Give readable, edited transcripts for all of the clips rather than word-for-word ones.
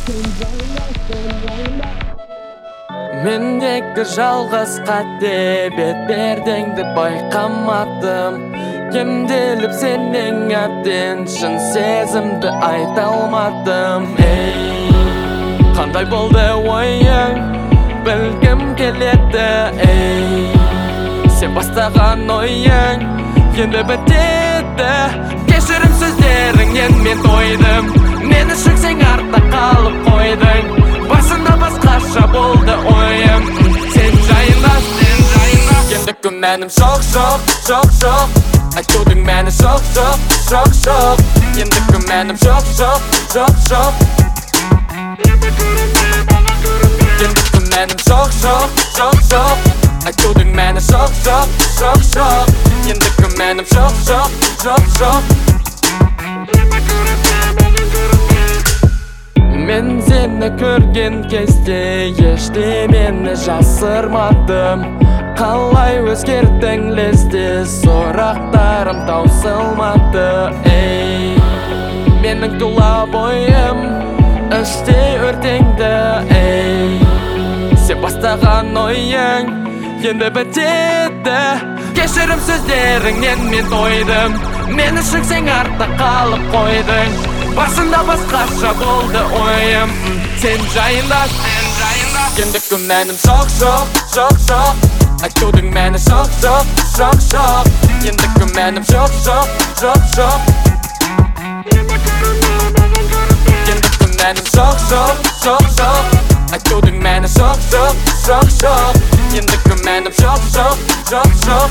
Mendeki жалғыз қате бет бердіңді байқамадым. Кемделіп сенің әбден шын сезімді айта алмадым. Ей, қандай болды ойың, білгім келеді. Ей, сен бастаған ойың енді бітеді. Кешірім сөздеріңнен мен тойдым. Мен үшін сен артта қалып қойдың. Басында басқаша болды ойым. Сен жайында енді күмәнім жоқ. Айтудың мәні жоқ. Енді күмәнім жоқ. Енді күмәнім жоқ. Айтудың мәні жоқ. Енді күмәнім жоқ. Мен сені көрген кезде ештемені жасырмадым. Қалай өзгердің лезде, сұрақтарым таусылмады. Ей, менің тұла бойым іштей өртеңді. Ей, сен бастаған ойың енді бітеді. Кешірім сөздеріңнен мен тойдым. Мен үшін сен артта қалып қойдың. Басында басқаша болды ойым. Сен жайында енді күмәнім жоқ. Айтудың мәні жоқ. Енді күмәнім жоқ. Енді күмәнім жоқ. Айтудың мәні жоқ. Енді күмәнім жоқ.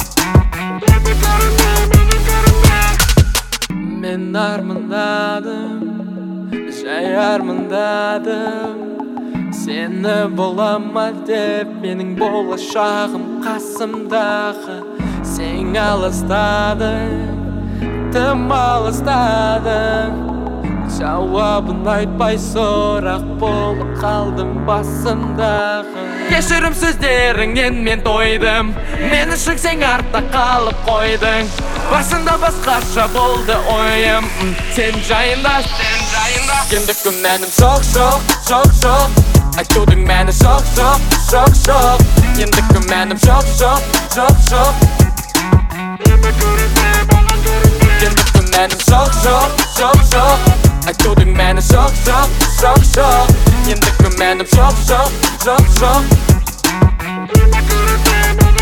Мен армандадым, жай армандадым. Сені болама деп, менің болашағым қасымдағы. Сен алыстадың, тым алыстадың. Жауабын айтпай сұрақ болып қалдым басымдағы. Кешірім сөздеріңнен мен тойдым. Мен үшін сен артта қалып қойдың. Басында басқаша болды ойым. Сен жайында енді күмәнім жоқ. Айтудың мәні жоқ. Енді күмәнім жоқ. Енді күмәнім жоқ. Айтудың мәні жоқ. Енді күмәнім жоқ.